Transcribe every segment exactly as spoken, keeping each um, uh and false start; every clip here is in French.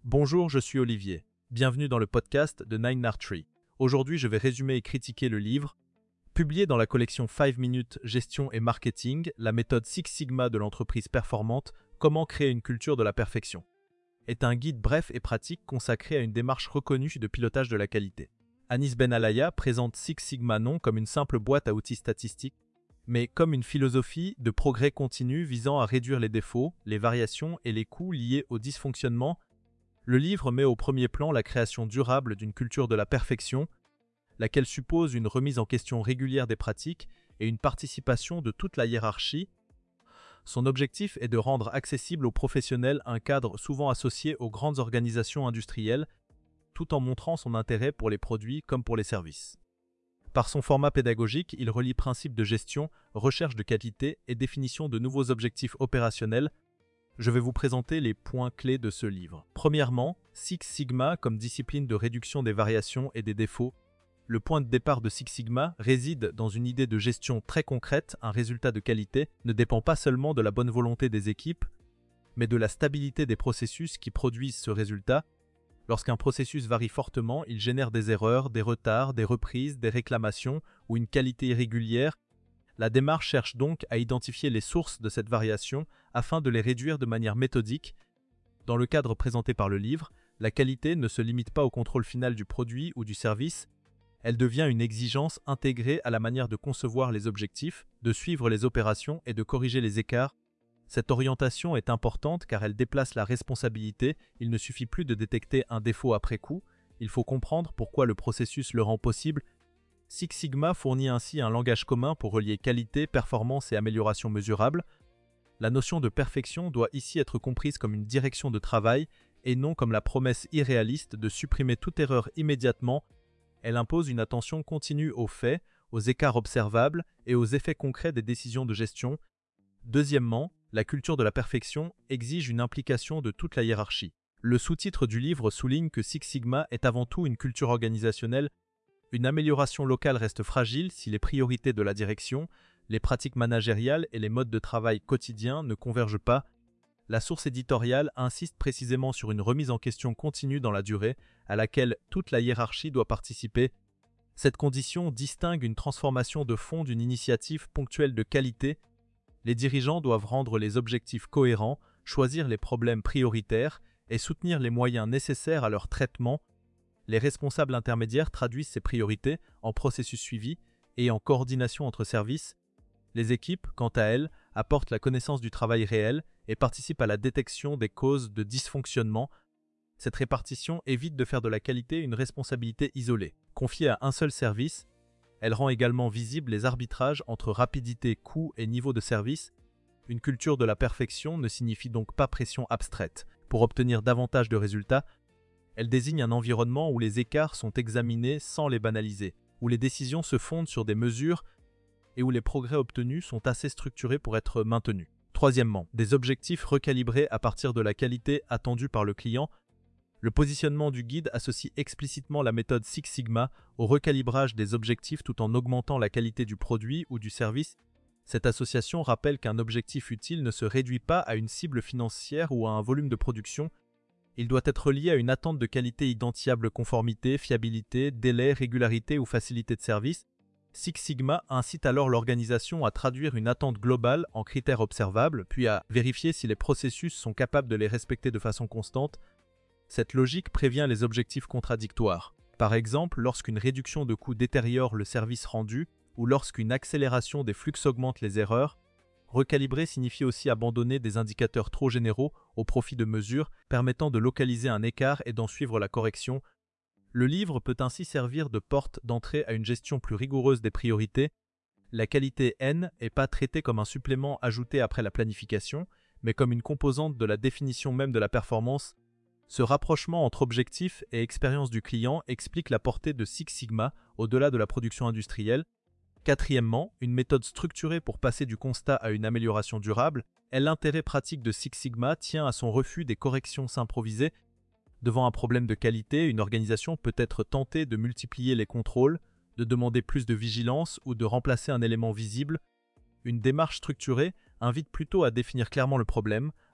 Bonjour, je suis Olivier. Bienvenue dans le podcast de Nine Art Tree. Aujourd'hui, je vais résumer et critiquer le livre publié dans la collection five minutes Gestion et Marketing, la méthode Six Sigma de l'entreprise performante, Comment créer une culture de la perfection. Est un guide bref et pratique consacré à une démarche reconnue de pilotage de la qualité. Anis Benalaya présente Six Sigma non comme une simple boîte à outils statistiques, mais comme une philosophie de progrès continu visant à réduire les défauts, les variations et les coûts liés au dysfonctionnement. Le livre met au premier plan la création durable d'une culture de la perfection, laquelle suppose une remise en question régulière des pratiques et une participation de toute la hiérarchie. Son objectif est de rendre accessible aux professionnels un cadre souvent associé aux grandes organisations industrielles, tout en montrant son intérêt pour les produits comme pour les services. Par son format pédagogique, il relie principes de gestion, recherche de qualité et définition de nouveaux objectifs opérationnels. Je vais vous présenter les points clés de ce livre. Premièrement, Six Sigma comme discipline de réduction des variations et des défauts. Le point de départ de Six Sigma réside dans une idée de gestion très concrète. Un résultat de qualité ne dépend pas seulement de la bonne volonté des équipes, mais de la stabilité des processus qui produisent ce résultat. Lorsqu'un processus varie fortement, il génère des erreurs, des retards, des reprises, des réclamations ou une qualité irrégulière. La démarche cherche donc à identifier les sources de cette variation afin de les réduire de manière méthodique. Dans le cadre présenté par le livre, la qualité ne se limite pas au contrôle final du produit ou du service, elle devient une exigence intégrée à la manière de concevoir les objectifs, de suivre les opérations et de corriger les écarts. Cette orientation est importante car elle déplace la responsabilité. Il ne suffit plus de détecter un défaut après coup, il faut comprendre pourquoi le processus le rend possible. Six Sigma fournit ainsi un langage commun pour relier qualité, performance et amélioration mesurable. La notion de perfection doit ici être comprise comme une direction de travail et non comme la promesse irréaliste de supprimer toute erreur immédiatement. Elle impose une attention continue aux faits, aux écarts observables et aux effets concrets des décisions de gestion. Deuxièmement, la culture de la perfection exige une implication de toute la hiérarchie. Le sous-titre du livre souligne que Six Sigma est avant tout une culture organisationnelle. Une amélioration locale reste fragile si les priorités de la direction, les pratiques managériales et les modes de travail quotidiens ne convergent pas. La source éditoriale insiste précisément sur une remise en question continue dans la durée, à laquelle toute la hiérarchie doit participer. Cette condition distingue une transformation de fond d'une initiative ponctuelle de qualité. Les dirigeants doivent rendre les objectifs cohérents, choisir les problèmes prioritaires et soutenir les moyens nécessaires à leur traitement. Les responsables intermédiaires traduisent ces priorités en processus suivi et en coordination entre services. Les équipes, quant à elles, apportent la connaissance du travail réel et participent à la détection des causes de dysfonctionnement. Cette répartition évite de faire de la qualité une responsabilité isolée. Confiée à un seul service, elle rend également visibles les arbitrages entre rapidité, coût et niveau de service. Une culture de la perfection ne signifie donc pas pression abstraite. Pour obtenir davantage de résultats, elle désigne un environnement où les écarts sont examinés sans les banaliser, où les décisions se fondent sur des mesures et où les progrès obtenus sont assez structurés pour être maintenus. Troisièmement, des objectifs recalibrés à partir de la qualité attendue par le client. Le positionnement du guide associe explicitement la méthode Six Sigma au recalibrage des objectifs tout en augmentant la qualité du produit ou du service. Cette association rappelle qu'un objectif utile ne se réduit pas à une cible financière ou à un volume de production. Il doit être lié à une attente de qualité identifiable, conformité, fiabilité, délai, régularité ou facilité de service. Six Sigma incite alors l'organisation à traduire une attente globale en critères observables, puis à vérifier si les processus sont capables de les respecter de façon constante. Cette logique prévient les objectifs contradictoires. Par exemple, lorsqu'une réduction de coûts détériore le service rendu ou lorsqu'une accélération des flux augmente les erreurs. Recalibrer signifie aussi abandonner des indicateurs trop généraux au profit de mesures permettant de localiser un écart et d'en suivre la correction. Le livre peut ainsi servir de porte d'entrée à une gestion plus rigoureuse des priorités. La qualité N n'est pas traitée comme un supplément ajouté après la planification, mais comme une composante de la définition même de la performance. Ce rapprochement entre objectifs et expérience du client explique la portée de Six Sigma au-delà de la production industrielle. Quatrièmement, une méthode structurée pour passer du constat à une amélioration durable. Et l'intérêt pratique de Six Sigma tient à son refus des corrections s'improviser. Devant un problème de qualité, une organisation peut être tentée de multiplier les contrôles, de demander plus de vigilance ou de remplacer un élément visible. Une démarche structurée invite plutôt à définir clairement le problème,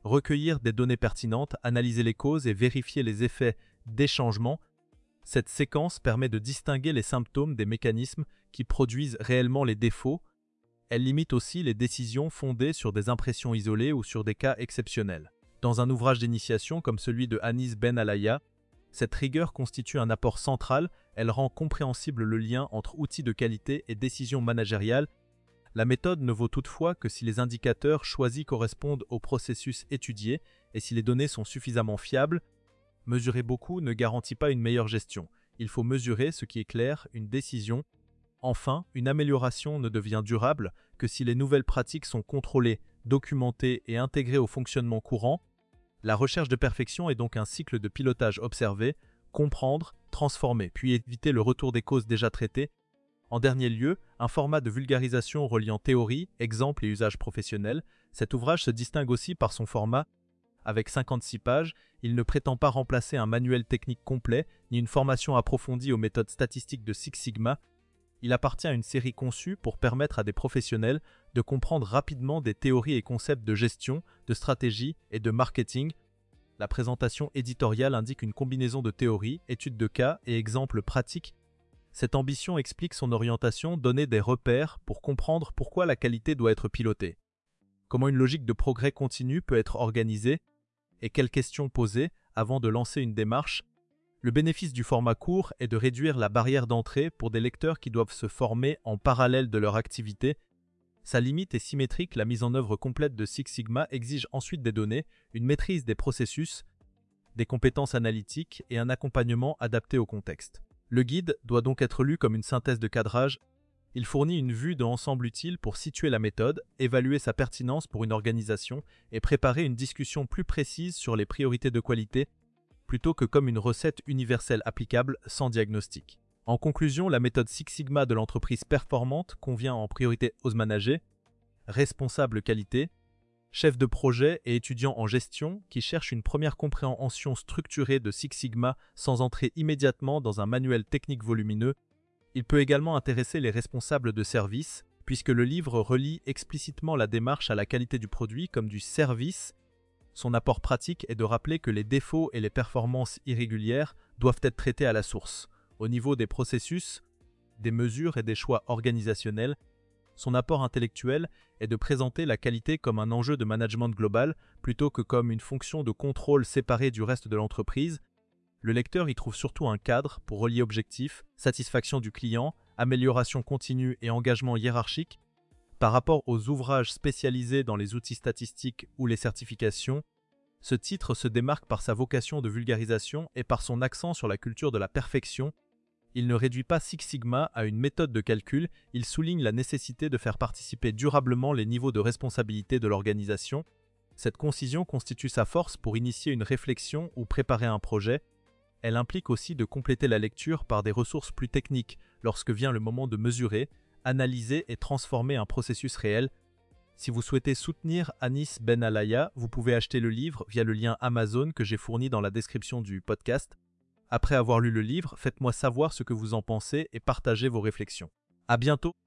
recueillir des données pertinentes, analyser les causes et vérifier les effets des changements. Cette séquence permet de distinguer les symptômes des mécanismes qui produisent réellement les défauts. Elle limite aussi les décisions fondées sur des impressions isolées ou sur des cas exceptionnels. Dans un ouvrage d'initiation comme celui de Anis Ben Alaya, cette rigueur constitue un apport central, elle rend compréhensible le lien entre outils de qualité et décisions managériales. La méthode ne vaut toutefois que si les indicateurs choisis correspondent au processus étudié et si les données sont suffisamment fiables. Mesurer beaucoup ne garantit pas une meilleure gestion. Il faut mesurer ce qui est clair, une décision. Enfin, une amélioration ne devient durable que si les nouvelles pratiques sont contrôlées, documentées et intégrées au fonctionnement courant. La recherche de perfection est donc un cycle de pilotage observé, comprendre, transformer, puis éviter le retour des causes déjà traitées. En dernier lieu, un format de vulgarisation reliant théorie, exemples et usages professionnels. Cet ouvrage se distingue aussi par son format. Avec cinquante-six pages, il ne prétend pas remplacer un manuel technique complet, ni une formation approfondie aux méthodes statistiques de Six Sigma. Il appartient à une série conçue pour permettre à des professionnels de comprendre rapidement des théories et concepts de gestion, de stratégie et de marketing. La présentation éditoriale indique une combinaison de théories, études de cas et exemples pratiques. Cette ambition explique son orientation, donner des repères pour comprendre pourquoi la qualité doit être pilotée, comment une logique de progrès continu peut être organisée et quelles questions poser avant de lancer une démarche. Le bénéfice du format court est de réduire la barrière d'entrée pour des lecteurs qui doivent se former en parallèle de leur activité. Sa limite est symétrique, la mise en œuvre complète de Six Sigma exige ensuite des données, une maîtrise des processus, des compétences analytiques et un accompagnement adapté au contexte. Le guide doit donc être lu comme une synthèse de cadrage. Il fournit une vue d'ensemble utile pour situer la méthode, évaluer sa pertinence pour une organisation et préparer une discussion plus précise sur les priorités de qualité, plutôt que comme une recette universelle applicable sans diagnostic. En conclusion, la méthode Six Sigma de l'entreprise performante convient en priorité aux managers, responsables qualité, chefs de projet et étudiants en gestion qui cherchent une première compréhension structurée de Six Sigma sans entrer immédiatement dans un manuel technique volumineux. Il peut également intéresser les responsables de service, puisque le livre relie explicitement la démarche à la qualité du produit comme du service. Son apport pratique est de rappeler que les défauts et les performances irrégulières doivent être traités à la source. Au niveau des processus, des mesures et des choix organisationnels, son apport intellectuel est de présenter la qualité comme un enjeu de management global plutôt que comme une fonction de contrôle séparée du reste de l'entreprise. Le lecteur y trouve surtout un cadre pour relier objectifs, satisfaction du client, amélioration continue et engagement hiérarchique. Par rapport aux ouvrages spécialisés dans les outils statistiques ou les certifications, ce titre se démarque par sa vocation de vulgarisation et par son accent sur la culture de la perfection. Il ne réduit pas Six Sigma à une méthode de calcul, il souligne la nécessité de faire participer durablement les niveaux de responsabilité de l'organisation. Cette concision constitue sa force pour initier une réflexion ou préparer un projet. Elle implique aussi de compléter la lecture par des ressources plus techniques lorsque vient le moment de mesurer, analyser et transformer un processus réel. Si vous souhaitez soutenir Anis Ben Alaya, vous pouvez acheter le livre via le lien Amazon que j'ai fourni dans la description du podcast. Après avoir lu le livre, faites-moi savoir ce que vous en pensez et partagez vos réflexions. À bientôt!